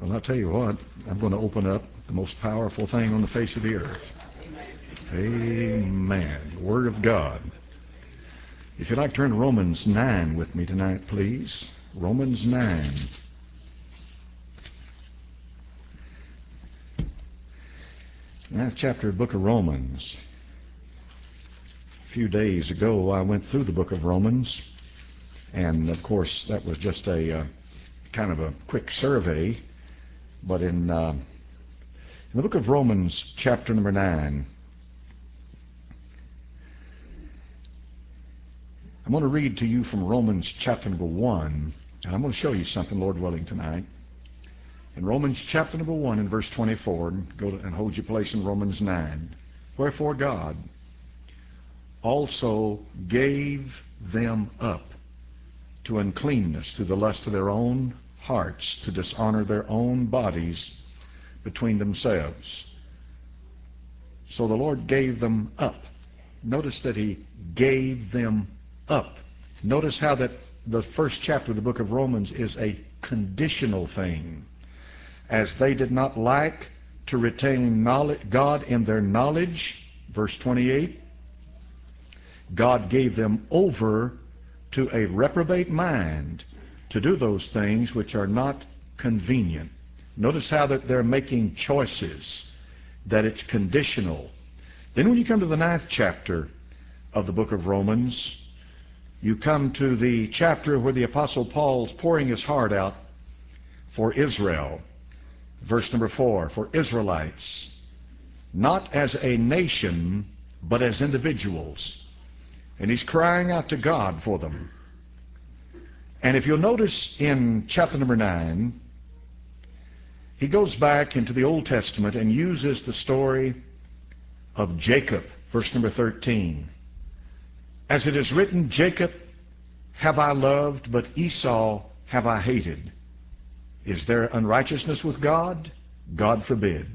Well, I'll tell you what, I'm going to open up the most powerful thing on the face of the earth. Amen. The Word of God. If you'd like to turn to Romans 9 with me tonight, please. Romans 9. Ninth chapter of the book of Romans. A few days ago, I went through the book of Romans, and of course, that was just a kind of a quick survey. But in the book of Romans, chapter number 9, I'm going to read to you from Romans chapter number 1, and I'm going to show you something, Lord willing, tonight. In Romans chapter number 1 and verse 24, and hold your place in Romans 9. Wherefore God also gave them up to uncleanness through the lust of their own hearts, to dishonor their own bodies between themselves. So the Lord gave them up. Notice that He gave them up. Notice how that the first chapter of the book of Romans is a conditional thing. As they did not like to retain God in their knowledge, verse 28, God gave them over to a reprobate mind to do those things which are not convenient. Notice how that they're making choices, that it's conditional. Then when you come to the 9th chapter of the book of Romans, you come to the chapter where the Apostle Paul's pouring his heart out for Israel. Verse number 4, for Israelites, not as a nation, but as individuals. And he's crying out to God for them. And if you'll notice in chapter number 9, he goes back into the Old Testament and uses the story of Jacob, verse number 13. As it is written, Jacob have I loved, but Esau have I hated. Is there unrighteousness with God? God forbid.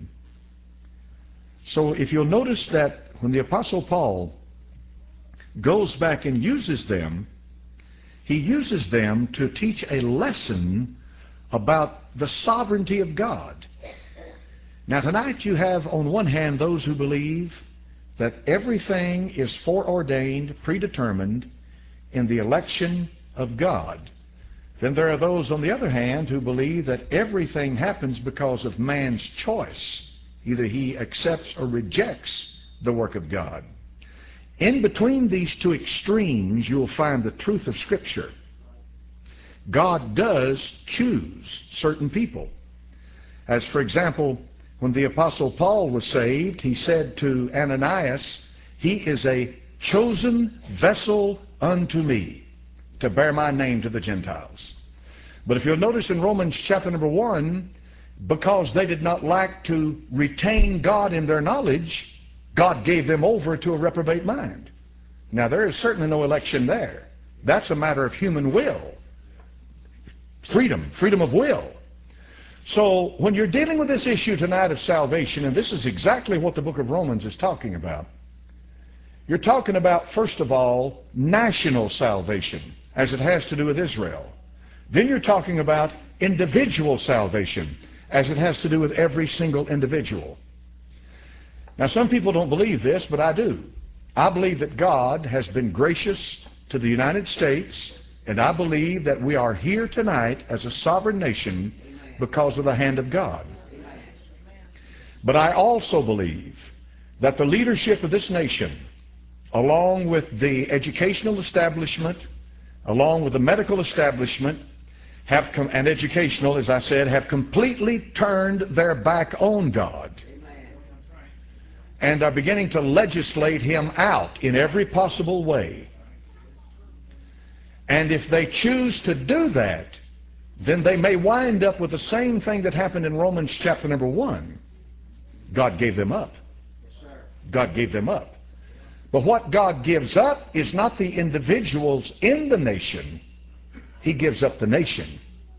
So if you'll notice that when the Apostle Paul goes back and uses them, he uses them to teach a lesson about the sovereignty of God. Now tonight you have on one hand those who believe that everything is foreordained, predetermined in the election of God. Then there are those on the other hand who believe that everything happens because of man's choice. Either he accepts or rejects the work of God. In between these two extremes, you'll find the truth of Scripture. God does choose certain people. As for example, when the Apostle Paul was saved, he said to Ananias, he is a chosen vessel unto me to bear my name to the Gentiles. But if you'll notice in Romans chapter number 1, because they did not like to retain God in their knowledge, God gave them over to a reprobate mind. Now there is certainly no election there. That's a matter of human will. Freedom of will. So when you're dealing with this issue tonight of salvation, and this is exactly what the book of Romans is talking about, you're talking about, first of all, national salvation, as it has to do with Israel. Then you're talking about individual salvation, as it has to do with every single individual. Now some people don't believe this, but I do. I believe that God has been gracious to the United States, and I believe that we are here tonight as a sovereign nation because of the hand of God. But I also believe that the leadership of this nation, along with the educational establishment, along with the medical establishment, and educational, as I said, have completely turned their back on God and are beginning to legislate Him out in every possible way. And if they choose to do that, then they may wind up with the same thing that happened in Romans chapter number 1. God gave them up. God gave them up. But what God gives up is not the individuals in the nation. He gives up the nation.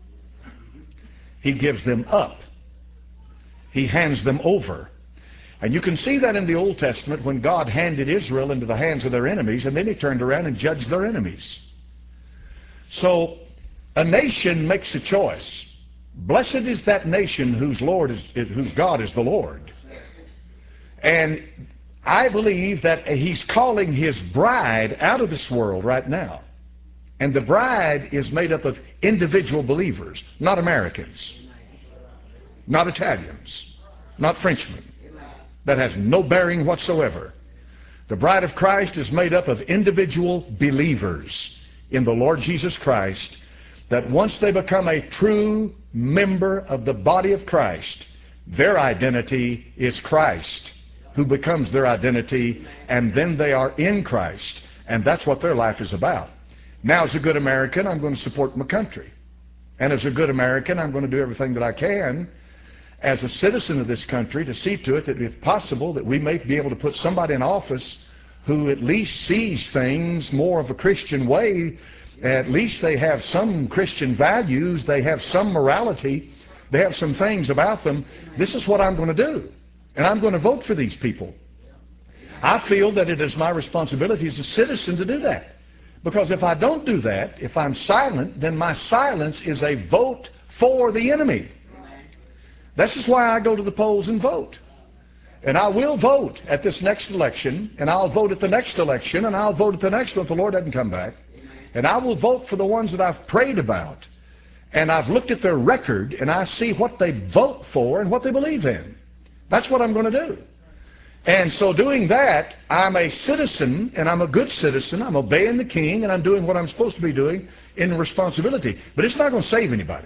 He gives them up. He hands them over. And you can see that in the Old Testament when God handed Israel into the hands of their enemies, and then He turned around and judged their enemies. So a nation makes a choice. Blessed is that nation whose God is the Lord. And I believe that he's calling his bride out of this world right now. And the bride is made up of individual believers, not Americans, not Italians, not Frenchmen. That has no bearing whatsoever. The bride of Christ is made up of individual believers in the Lord Jesus Christ, that once they become a true member of the body of Christ, their identity is Christ, who becomes their identity, and then they are in Christ, and that's what their life is about. Now, as a good American, I'm going to support my country. And as a good American, I'm going to do everything that I can as a citizen of this country to see to it that, if possible, that we may be able to put somebody in office who at least sees things more of a Christian way. At least they have some Christian values, they have some morality, they have some things about them. This is what I'm going to do. And I'm going to vote for these people. I feel that it is my responsibility as a citizen to do that. Because if I don't do that, if I'm silent, then my silence is a vote for the enemy. This is why I go to the polls and vote. And I will vote at this next election, and I'll vote at the next election, and I'll vote at the next one if the Lord doesn't come back. And I will vote for the ones that I've prayed about. And I've looked at their record, and I see what they vote for and what they believe in. That's what I'm going to do. And so doing that, I'm a citizen, and I'm a good citizen. I'm obeying the king, and I'm doing what I'm supposed to be doing in responsibility. But it's not going to save anybody.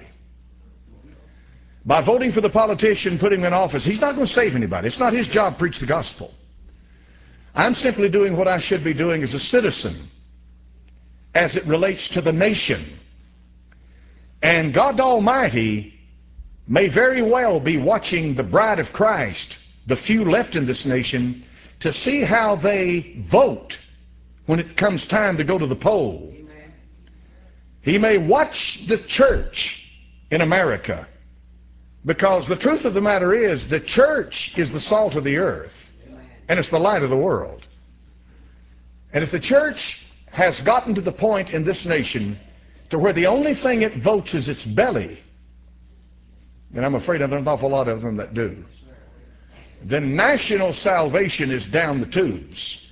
By voting for the politician, putting him in office, he's not going to save anybody. It's not his job to preach the gospel. I'm simply doing what I should be doing as a citizen as it relates to the nation. And God Almighty may very well be watching the bride of Christ, the few left in this nation, to see how they vote when it comes time to go to the poll. Amen. He may watch the church in America, because the truth of the matter is the church is the salt of the earth, and it's the light of the world. And if the church has gotten to the point in this nation to where the only thing it votes is its belly, and I'm afraid there's an awful lot of them that do, then national salvation is down the tubes.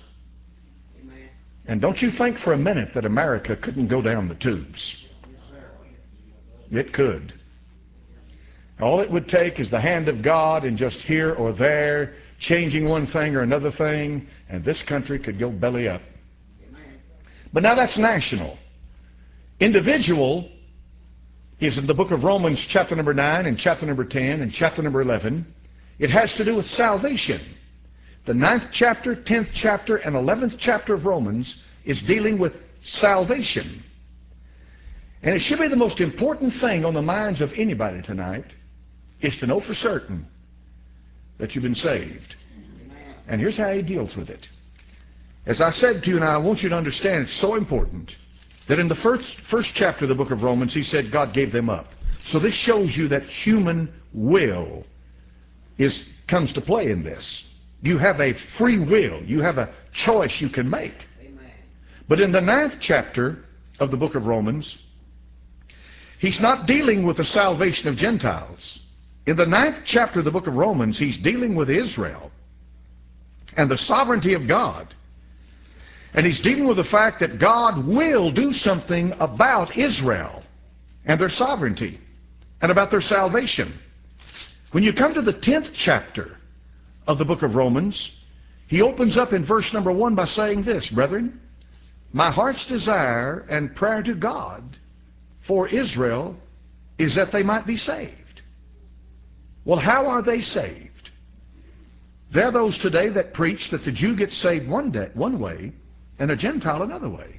And don't you think for a minute that America couldn't go down the tubes. It could. All it would take is the hand of God, and just here or there changing one thing or another thing, and this country could go belly up. But now that's national. Individual is in the book of Romans chapter number 9 and chapter number 10 and chapter number 11. It has to do with salvation. The 9th chapter, 10th chapter, and 11th chapter of Romans is dealing with salvation. And it should be the most important thing on the minds of anybody tonight, is to know for certain that you've been saved. And here's how he deals with it. As I said to you, and I want you to understand, it's so important, that in the first chapter of the book of Romans, he said God gave them up. So this shows you that human will comes to play in this. You have a free will. You have a choice you can make. Amen. But in the 9th chapter of the book of Romans, he's not dealing with the salvation of Gentiles. In the 9th chapter of the book of Romans, he's dealing with Israel and the sovereignty of God. And he's dealing with the fact that God will do something about Israel and their sovereignty and about their salvation. When you come to the 10th chapter of the book of Romans, he opens up in verse number 1 by saying this: Brethren, my heart's desire and prayer to God for Israel is that they might be saved. Well, how are they saved? There are those today that preach that the Jew gets saved one way and a Gentile another way.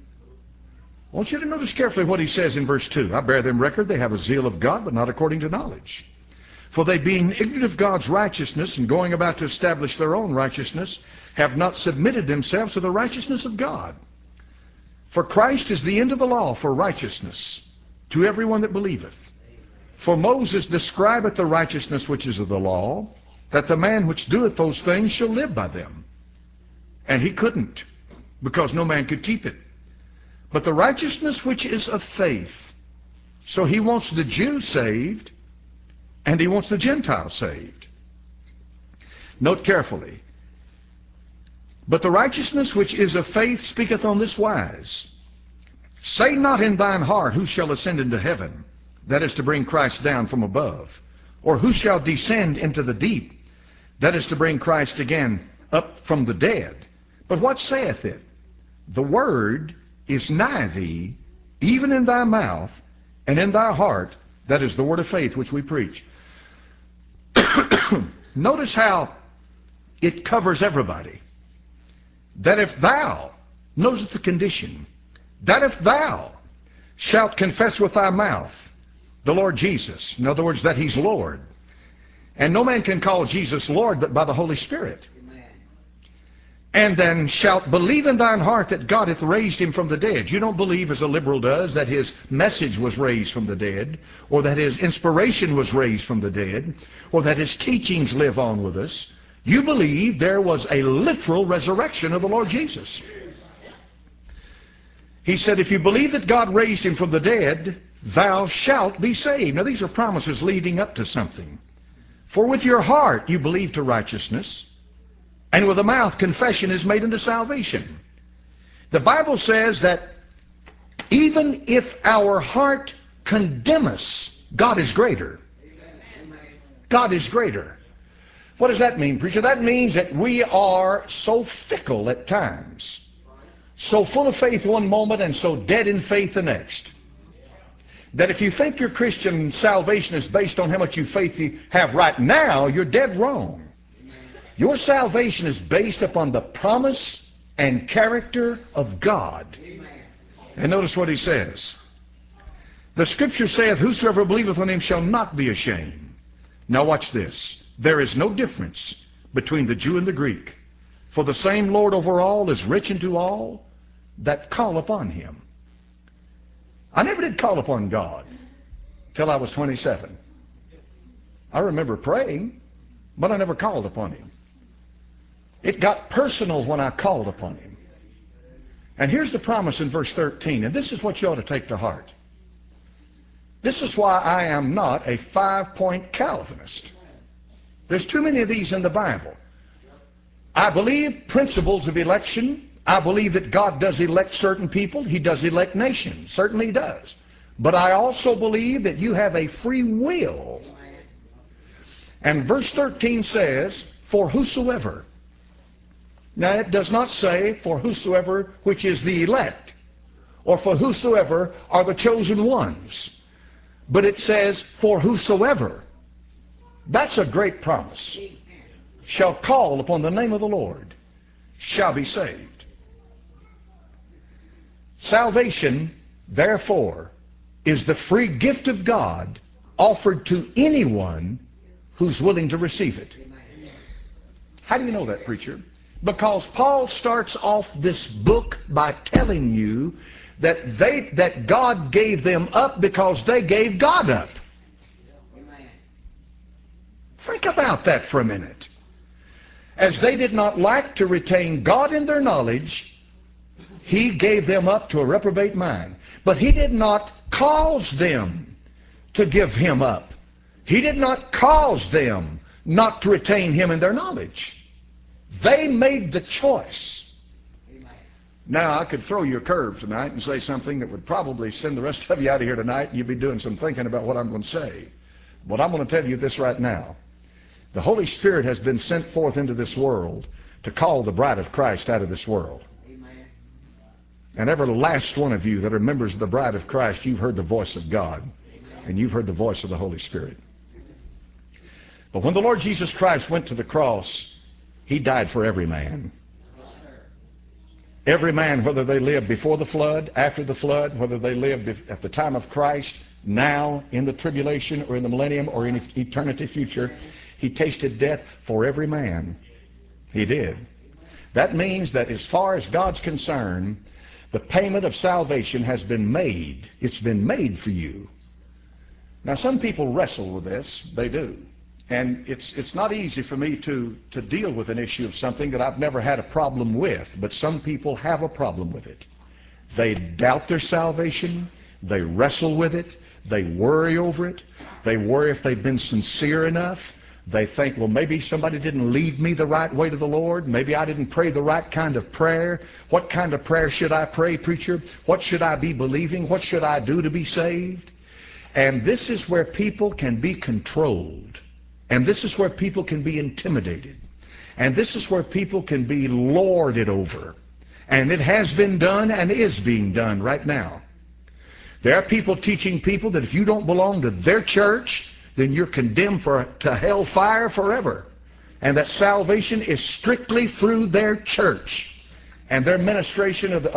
I want you to notice carefully what he says in verse 2. I bear them record, they have a zeal of God, but not according to knowledge. For they, being ignorant of God's righteousness and going about to establish their own righteousness, have not submitted themselves to the righteousness of God. For Christ is the end of the law for righteousness to everyone that believeth. For Moses describeth the righteousness which is of the law, that the man which doeth those things shall live by them. And he couldn't, because no man could keep it. But the righteousness which is of faith So he wants the Jew saved, and he wants the Gentile saved. Note carefully. But the righteousness which is of faith speaketh on this wise. Say not in thine heart, who shall ascend into heaven? That is to bring Christ down from above. Or who shall descend into the deep? That is to bring Christ again up from the dead. But what saith it? The word is nigh thee, even in thy mouth and in thy heart. That is the word of faith which we preach. Notice how it covers everybody. That if thou, notice the condition, that if thou shalt confess with thy mouth the Lord Jesus, in other words, that he's Lord, and no man can call Jesus Lord but by the Holy Spirit, and then shalt believe in thine heart that God hath raised him from the dead. You don't believe, as a liberal does, that his message was raised from the dead, or that his inspiration was raised from the dead, or that his teachings live on with us. You believe there was a literal resurrection of the Lord Jesus. He said, if you believe that God raised him from the dead, thou shalt be saved. Now these are promises leading up to something. For with your heart you believe to righteousness, and with the mouth confession is made unto salvation. The Bible says that even if our heart condemn us, God is greater. God is greater. What does that mean, preacher? That means that we are so fickle at times, so full of faith one moment and so dead in faith the next, that if you think your Christian salvation is based on how much faith you have right now, you're dead wrong. Your salvation is based upon the promise and character of God. And notice what he says. The scripture saith, whosoever believeth on him shall not be ashamed. Now watch this. There is no difference between the Jew and the Greek. For the same Lord over all is rich unto all that call upon him. I never did call upon God till I was 27. I remember praying, but I never called upon him. It got personal when I called upon him. And here's the promise in verse 13, and this is what you ought to take to heart. This is why I am not a 5-point Calvinist. There's too many of these in the Bible. I believe principles of election. I believe that God does elect certain people. He does elect nations. Certainly he does. But I also believe that you have a free will. And verse 13 says, for whosoever. Now it does not say for whosoever which is the elect, or for whosoever are the chosen ones. But it says for whosoever. That's a great promise. Shall call upon the name of the Lord, shall be saved. Salvation, therefore, is the free gift of God offered to anyone who's willing to receive it. How do you know that, preacher? Because Paul starts off this book by telling you that God gave them up because they gave God up. Think about that for a minute. As they did not like to retain God in their knowledge, he gave them up to a reprobate mind. But he did not cause them to give him up. He did not cause them not to retain him in their knowledge. They made the choice. Now, I could throw you a curve tonight and say something that would probably send the rest of you out of here tonight, and you'd be doing some thinking about what I'm going to say. But I'm going to tell you this right now. The Holy Spirit has been sent forth into this world to call the bride of Christ out of this world. Amen. And every last one of you that are members of the bride of Christ, you've heard the voice of God. Amen. And you've heard the voice of the Holy Spirit. But when the Lord Jesus Christ went to the cross, he died for every man. Every man, whether they lived before the flood, after the flood, whether they lived at the time of Christ, now, in the tribulation, or in the millennium, or in eternity future, he tasted death for every man. He did. That means that as far as God's concerned, the payment of salvation has been made. It's been made for you. Now, some people wrestle with this. They do. And it's not easy for me to deal with an issue of something that I've never had a problem with. But some people have a problem with it. They doubt their salvation. They wrestle with it. They worry over it. They worry if they've been sincere enough. They think, well, maybe somebody didn't lead me the right way to the Lord. Maybe I didn't pray the right kind of prayer. What kind of prayer should I pray, preacher? What should I be believing? What should I do to be saved? And this is where people can be controlled. And this is where people can be intimidated. And this is where people can be lorded over. And it has been done and is being done right now. There are people teaching people that if you don't belong to their church, then you're condemned to hellfire forever. And that salvation is strictly through their church and their ministration of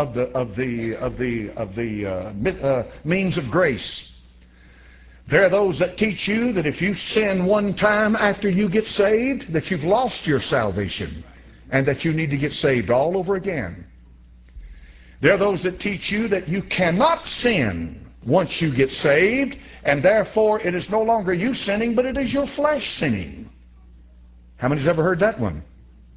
the means of grace. There are those that teach you that if you sin one time after you get saved, that you've lost your salvation and that you need to get saved all over again. There are those that teach you that you cannot sin once you get saved, and therefore it is no longer you sinning, but it is your flesh sinning. How many's ever heard that one?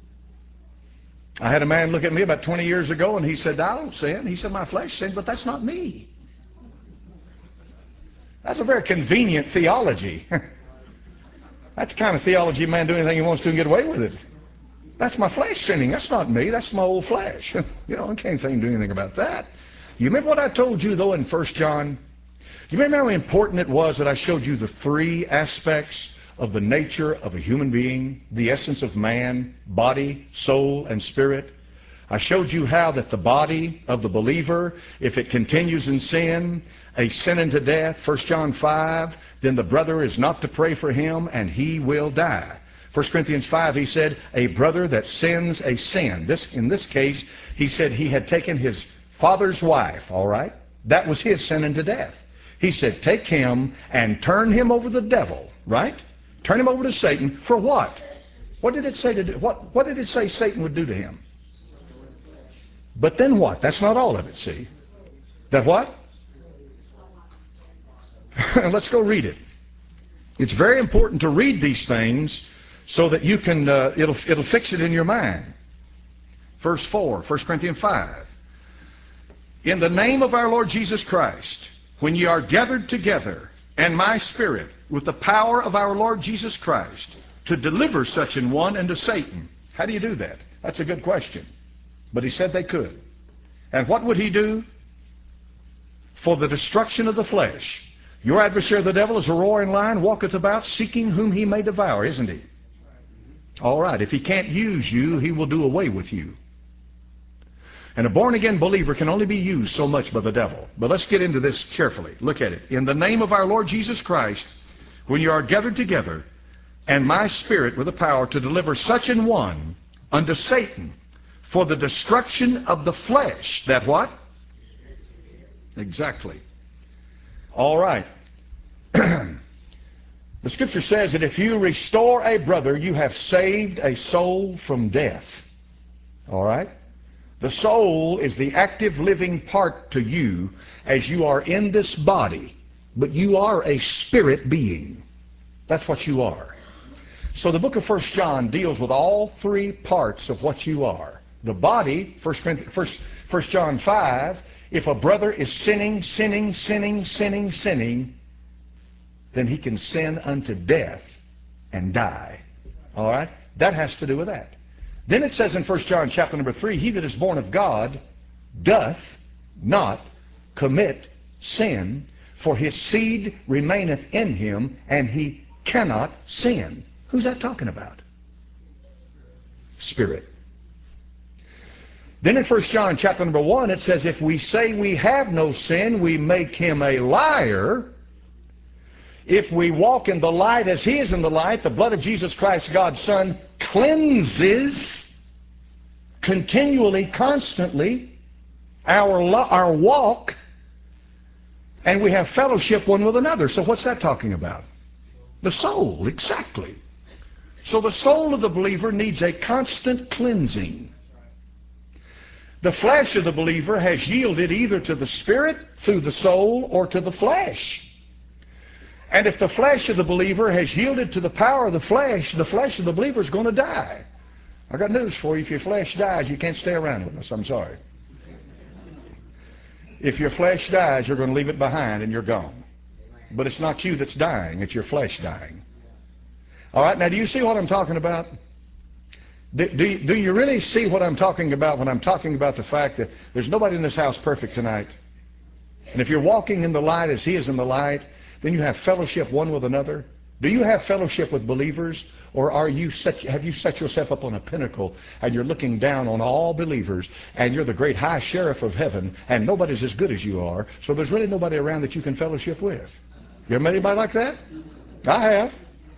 I had a man look at me about 20 years ago, and he said, I don't sin. He said, my flesh sins, but that's not me. That's a very convenient theology. That's the kind of theology a man do anything he wants to and get away with it. That's my flesh sinning. That's not me. That's my old flesh. You know, I can't do anything about that. You remember what I told you, though, in 1 John? You remember how important it was that I showed you the three aspects of the nature of a human being, the essence of man, body, soul, and spirit? I showed you how that the body of the believer, if it continues in sin, a sin unto death, 1 John 5, then the brother is not to pray for him, and he will die. 1 Corinthians 5, he said, a brother that sins a sin. In this case, he said he had taken his father's wife, all right? That was his sin unto death. He said, take him and turn him over to the devil, right? Turn him over to Satan for what? What did it say to do? What did it say Satan would do to him? But then what? That's not all of it, see? That what? Let's go read it. It's very important to read these things so that you can, it'll fix it in your mind. Verse 4, 1 Corinthians 5. In the name of our Lord Jesus Christ, when ye are gathered together, and my spirit, with the power of our Lord Jesus Christ, to deliver such an one unto Satan. How do you do that? That's a good question. But he said they could. And what would he do? For the destruction of the flesh. Your adversary the devil is a roaring lion, walketh about, seeking whom he may devour, isn't he? All right, if he can't use you, he will do away with you. And a born-again believer can only be used so much by the devil. But let's get into this carefully. Look at it. In the name of our Lord Jesus Christ, when you are gathered together, and my spirit with the power to deliver such an one unto Satan for the destruction of the flesh. That what? Exactly. All right. The scripture says that if you restore a brother, you have saved a soul from death. All right? The soul is the active living part to you as you are in this body, but you are a spirit being. That's what you are. So the book of 1 John deals with all three parts of what you are. The body, 1 John 5, if a brother is sinning, then he can sin unto death and die. All right? That has to do with that. Then it says in 1 John chapter number 3, he that is born of God doth not commit sin, for his seed remaineth in him, and he cannot sin. Who's that talking about? Spirit. Then in 1 John chapter number 1, it says, if we say we have no sin, we make him a liar. If we walk in the light as he is in the light, the blood of Jesus Christ, God's Son, cleanses continually, constantly our walk, and we have fellowship one with another. So what's that talking about? The soul, exactly. So the soul of the believer needs a constant cleansing. The flesh of the believer has yielded either to the Spirit through the soul or to the flesh. And if the flesh of the believer has yielded to the power of the flesh of the believer is going to die. I got news for you. If your flesh dies, you can't stay around with us. I'm sorry. If your flesh dies, you're going to leave it behind and you're gone. But it's not you that's dying, it's your flesh dying. All right, now do you see what I'm talking about? Do you really see what I'm talking about when I'm talking about the fact that there's nobody in this house perfect tonight? And if you're walking in the light as He is in the light, then you have fellowship one with another. Do you have fellowship with believers? Or have you set yourself up on a pinnacle and you're looking down on all believers and you're the great high sheriff of heaven and nobody's as good as you are, so there's really nobody around that you can fellowship with? You ever met anybody like that? I have.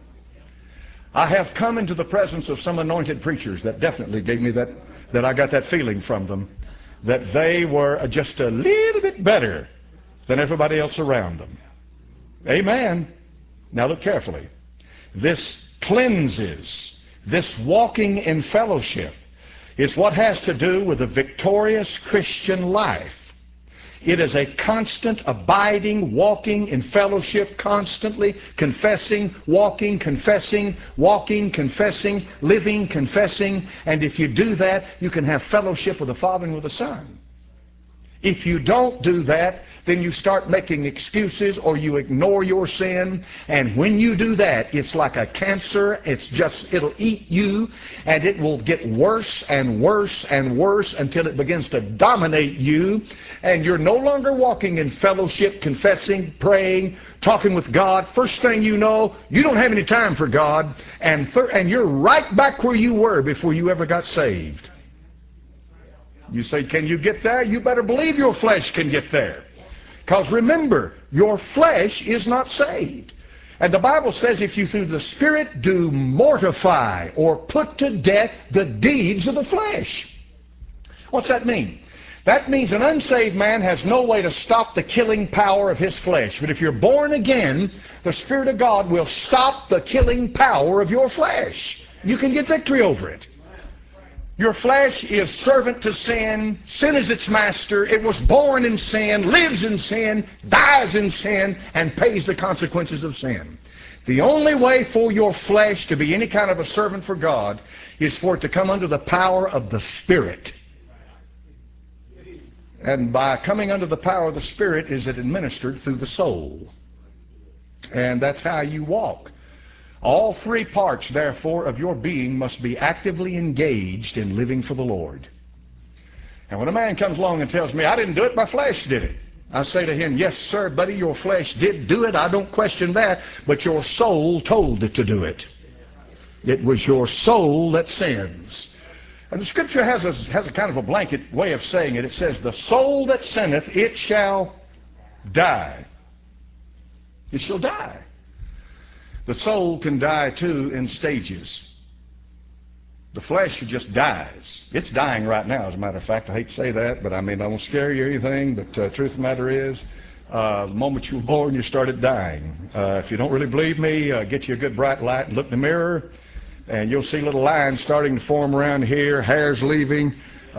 I have come into the presence of some anointed preachers that definitely gave me that I got that feeling from them, that they were just a little bit better than everybody else around them. Amen. Now look carefully. This cleanses, this walking in fellowship is what has to do with a victorious Christian life. It is a constant, abiding, walking in fellowship, constantly confessing, walking, confessing, living, confessing. And if you do that, you can have fellowship with the Father and with the Son. If you don't do that, then you start making excuses or you ignore your sin. And when you do that, it's like a cancer. It'll eat you, and it will get worse and worse and worse until it begins to dominate you. And you're no longer walking in fellowship, confessing, praying, talking with God. First thing you know, you don't have any time for God. And you're right back where you were before you ever got saved. You say, can you get there? You better believe your flesh can get there. Because remember, your flesh is not saved. And the Bible says if you through the Spirit do mortify or put to death the deeds of the flesh. What's that mean? That means an unsaved man has no way to stop the killing power of his flesh. But if you're born again, the Spirit of God will stop the killing power of your flesh. You can get victory over it. Your flesh is servant to sin. Sin is its master. It was born in sin, lives in sin, dies in sin, and pays the consequences of sin. The only way for your flesh to be any kind of a servant for God is for it to come under the power of the Spirit. And by coming under the power of the Spirit is it administered through the soul. And that's how you walk. All three parts, therefore, of your being must be actively engaged in living for the Lord. And when a man comes along and tells me, I didn't do it, my flesh did it, I say to him, yes, sir, buddy, your flesh did do it. I don't question that. But your soul told it to do it. It was your soul that sins. And the Scripture has a kind of a blanket way of saying it. It says, the soul that sinneth, it shall die. It shall die. The soul can die, too, in stages. The flesh just dies. It's dying right now, as a matter of fact. I hate to say that, but I mean, I won't scare you or anything, but truth of the matter is, the moment you were born, you started dying. If you don't really believe me, get you a good bright light and look in the mirror, and you'll see little lines starting to form around here, hairs leaving.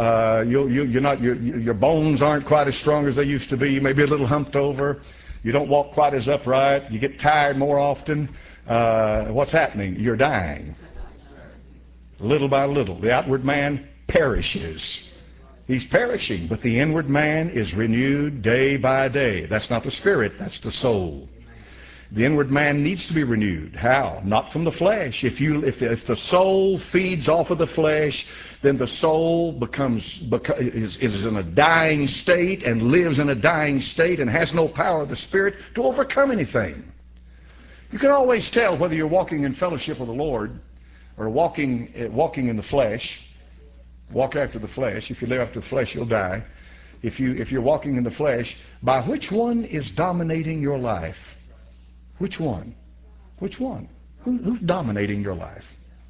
Your bones aren't quite as strong as they used to be. You may be a little humped over. You don't walk quite as upright. You get tired more often. What's happening? You're dying. Little by little. The outward man perishes. He's perishing, but the inward man is renewed day by day. That's not the spirit, that's the soul. The inward man needs to be renewed. How? Not from the flesh. If the soul feeds off of the flesh, then the soul is in a dying state and lives in a dying state and has no power of the Spirit to overcome anything. You can always tell whether you're walking in fellowship with the Lord or walking in the flesh. Walk after the flesh. If you live after the flesh, you'll die. If you're walking in the flesh, by which one is dominating your life? Which one? Which one? Who's dominating your life?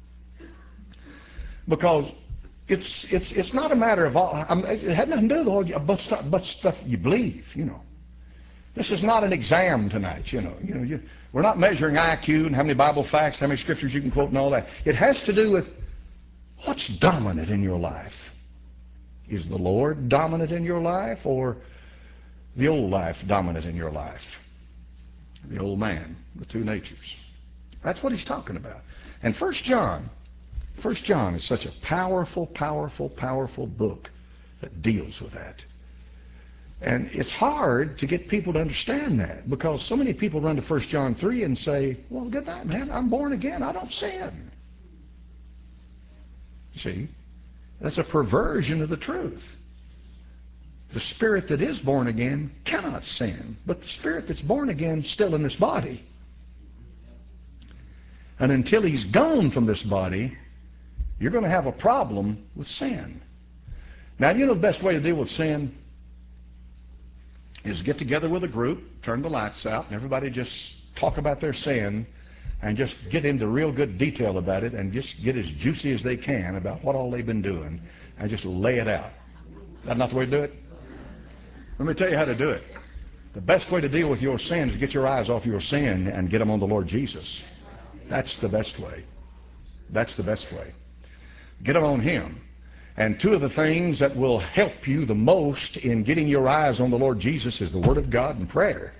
Because it's not a matter of all. It had nothing to do with all but stuff you believe. You know, this is not an exam tonight. We're not measuring IQ and how many Bible facts, how many scriptures you can quote, and all that. It has to do with what's dominant in your life. Is the Lord dominant in your life, or the old life dominant in your life? The old man, the two natures. That's what he's talking about. And 1 John is such a powerful, powerful, powerful book that deals with that. And it's hard to get people to understand that, because so many people run to 1 John 3 and say, well, good night, man, I'm born again, I don't sin. See, that's a perversion of the truth. The spirit that is born again cannot sin, but the spirit that's born again is still in this body. And until he's gone from this body, you're going to have a problem with sin. Now, you know the best way to deal with sin is get together with a group, turn the lights out, and everybody just talk about their sin and just get into real good detail about it and just get as juicy as they can about what all they've been doing and just lay it out. That's not the way to do it? Let me tell you how to do it. The best way to deal with your sin is get your eyes off your sin and get them on the Lord Jesus. That's the best way. That's the best way. Get them on Him. And two of the things that will help you the most in getting your eyes on the Lord Jesus is the Word of God and prayer.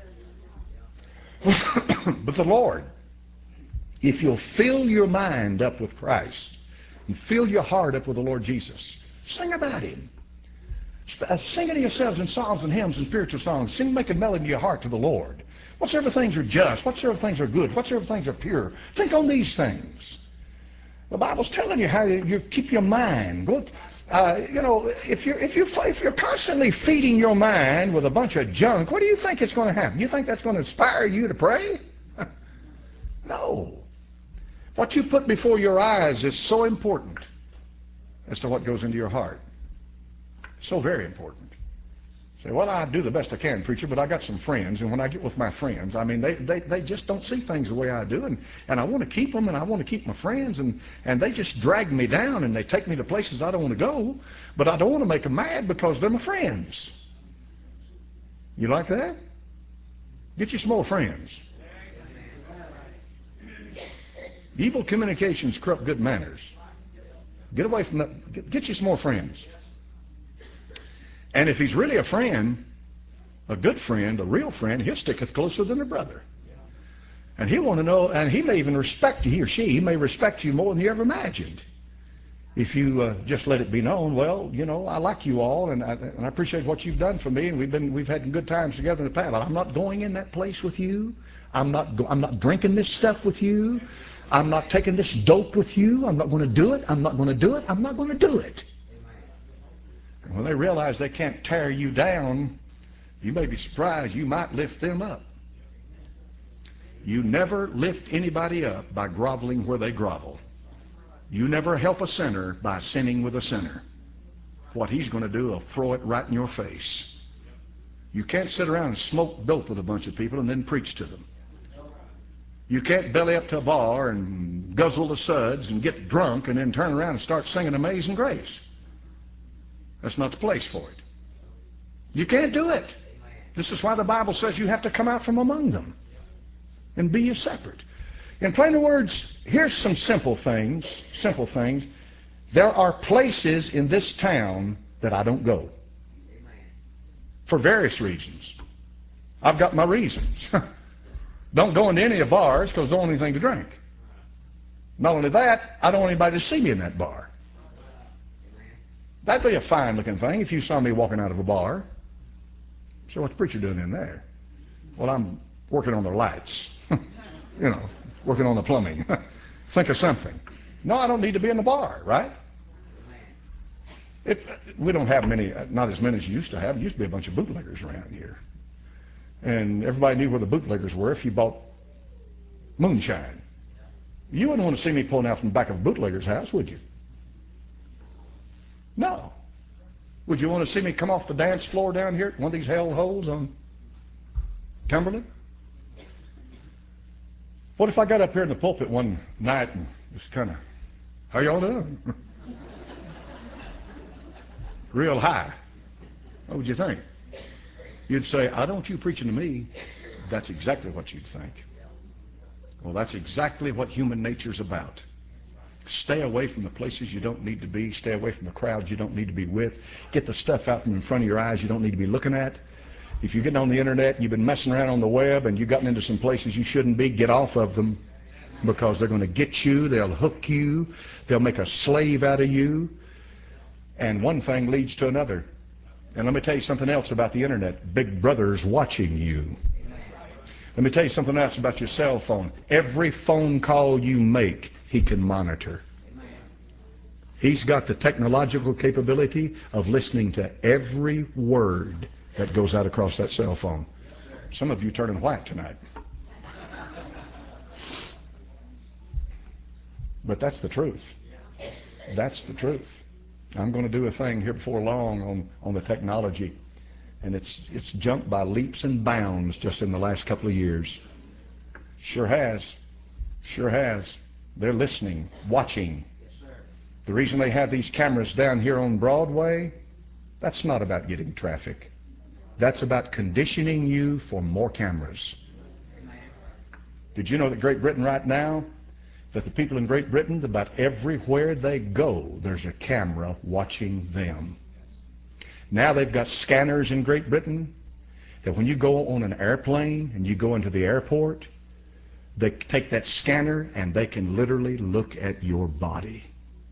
But the Lord, if you'll fill your mind up with Christ and fill your heart up with the Lord Jesus, sing about Him. Sing to yourselves in psalms and hymns and spiritual songs. Sing, make a melody in your heart to the Lord. Whatsoever things are just, whatsoever things are good, whatsoever things are pure, think on these things. The Bible's telling you how you keep your mind. Go, if you're constantly feeding your mind with a bunch of junk, what do you think is going to happen? You think that's going to inspire you to pray? No. What you put before your eyes is so important as to what goes into your heart. So very important. Say, well, I do the best I can, preacher, but I got some friends, and when I get with my friends, I mean, they just don't see things the way I do, and I want to keep them, and I want to keep my friends, and they just drag me down, and they take me to places I don't want to go, but I don't want to make them mad because they're my friends. You like that? Get you some more friends. Evil communications corrupt good manners. Get away from that. Get you some more friends. And if he's really a friend, a good friend, a real friend, he'll sticketh closer than a brother. And he'll want to know, and he may even respect you, he or she may respect you more than you ever imagined. If you just let it be known, well, you know, I like you all, and I appreciate what you've done for me, and we've had good times together in the past. But I'm not going in that place with you. I'm not drinking this stuff with you. I'm not taking this dope with you. I'm not going to do it. I'm not going to do it. I'm not going to do it. And when they realize they can't tear you down, you may be surprised you might lift them up. You never lift anybody up by groveling where they grovel. You never help a sinner by sinning with a sinner. What he's going to do will throw it right in your face. You can't sit around and smoke dope with a bunch of people and then preach to them. You can't belly up to a bar and guzzle the suds and get drunk and then turn around and start singing Amazing Grace. That's not the place for it. You can't do it. This is why the Bible says you have to come out from among them and be ye separate. In plain words, here's some simple things. Simple things. There are places in this town that I don't go. For various reasons. I've got my reasons. Don't go into any of the bars because I don't want anything to drink. Not only that, I don't want anybody to see me in that bar. That'd be a fine looking thing if you saw me walking out of a bar. So what's the preacher doing in there? Well, I'm working on the lights. You know, working on the plumbing. Think of something. No, I don't need to be in the bar, right? We don't have many, not as many as you used to have. There used to be a bunch of bootleggers around here. And everybody knew where the bootleggers were if you bought moonshine. You wouldn't want to see me pulling out from the back of a bootlegger's house, would you? No. Would you want to see me come off the dance floor down here at one of these hell holes on Cumberland? What if I got up here in the pulpit one night and just kind of, how y'all doing? Real high. What would you think? You'd say, I don't want you preaching to me. That's exactly what you'd think. Well, that's exactly what human nature's about. Stay away from the places you don't need to be. Stay away from the crowds you don't need to be with. Get the stuff out from in front of your eyes you don't need to be looking at. If you're getting on the internet, you've been messing around on the web, and you've gotten into some places you shouldn't be, get off of them, because they're going to get you. They'll hook you. They'll make a slave out of you. And one thing leads to another. And let me tell you something else about the internet. Big Brother's watching you. Let me tell you something else about your cell phone. Every phone call you make, he can monitor. He's got the technological capability of listening to every word that goes out across that cell phone. Some of you turning white tonight. But that's the truth. That's the truth. I'm going to do a thing here before long on the technology, and it's jumped by leaps and bounds just in the last couple of years. Sure has. Sure has. They're listening, watching. The reason they have these cameras down here on Broadway, that's not about getting traffic. That's about conditioning you for more cameras. Did you know that Great Britain right now, that the people in Great Britain, about everywhere they go, there's a camera watching them. Now they've got scanners in Great Britain that when you go on an airplane and you go into the airport, they take that scanner and they can literally look at your body.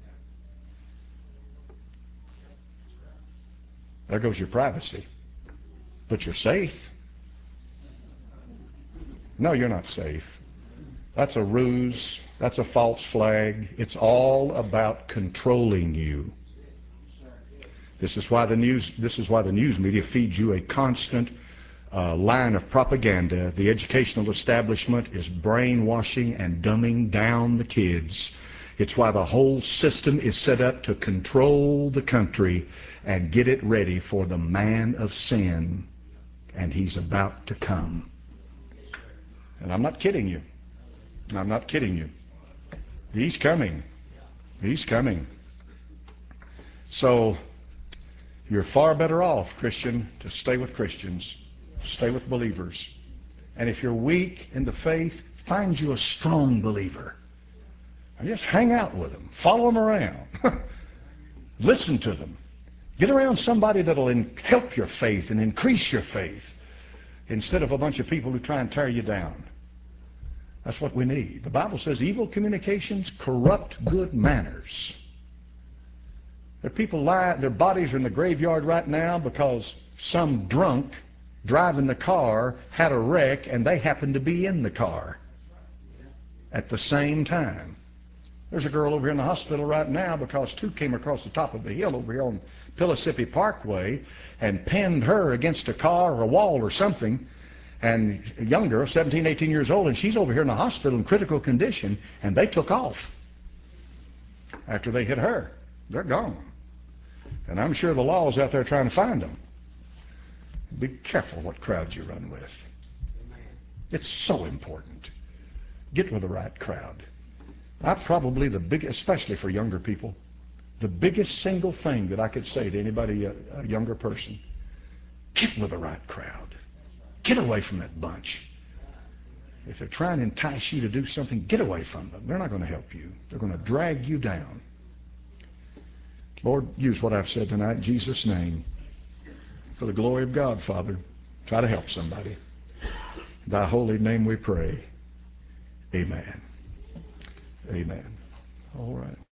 There goes your privacy. But you're safe. No, you're not safe. That's a ruse. That's a false flag. It's all about controlling you. This is why the news media feeds you a constant line of propaganda. The educational establishment is brainwashing and dumbing down the kids. It's why the whole system is set up to control the country and get it ready for the man of sin. And he's about to come. And I'm not kidding you. I'm not kidding you. He's coming. He's coming. So you're far better off, Christian, to stay with Christians. Stay with believers. And if you're weak in the faith, find you a strong believer. And just hang out with them. Follow them around. Listen to them. Get around somebody that'll help your faith and increase your faith instead of a bunch of people who try and tear you down. That's what we need. The Bible says evil communications corrupt good manners. There are people their bodies are in the graveyard right now because some drunk driving the car had a wreck and they happened to be in the car at the same time. There's a girl over here in the hospital right now because two came across the top of the hill over here on Pillissippi Parkway and pinned her against a car or a wall or something. And a young girl, 17, 18 years old, and she's over here in the hospital in critical condition, and they took off after they hit her. They're gone. And I'm sure the law's out there trying to find them. Be careful what crowd you run with. It's so important. Get with the right crowd. Probably the biggest, especially for younger people, the biggest single thing that I could say to anybody, a younger person, get with the right crowd. Get away from that bunch. If they're trying to entice you to do something, get away from them. They're not going to help you. They're going to drag you down. Lord, use what I've said tonight in Jesus' name. For the glory of God, Father, try to help somebody. In thy holy name we pray. Amen. Amen. All right.